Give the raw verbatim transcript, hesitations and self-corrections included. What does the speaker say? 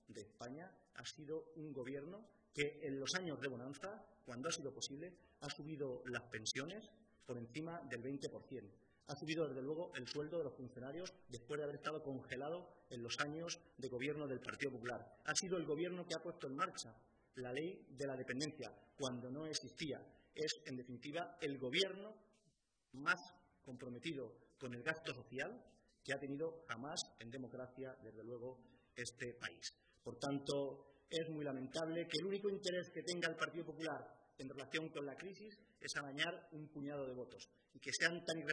de España ha sido un gobierno que en los años de bonanza, cuando ha sido posible, ha subido las pensiones por encima del veinte por ciento. Ha subido, desde luego, el sueldo de los funcionarios después de haber estado congelado en los años de gobierno del Partido Popular. Ha sido el gobierno que ha puesto en marcha la ley de la dependencia cuando no existía. Es, en definitiva, el gobierno más comprometido con el gasto social que ha tenido jamás en democracia, desde luego, este país. Por tanto, es muy lamentable que el único interés que tenga el Partido Popular en relación con la crisis es amañar un puñado de votos y que sean tan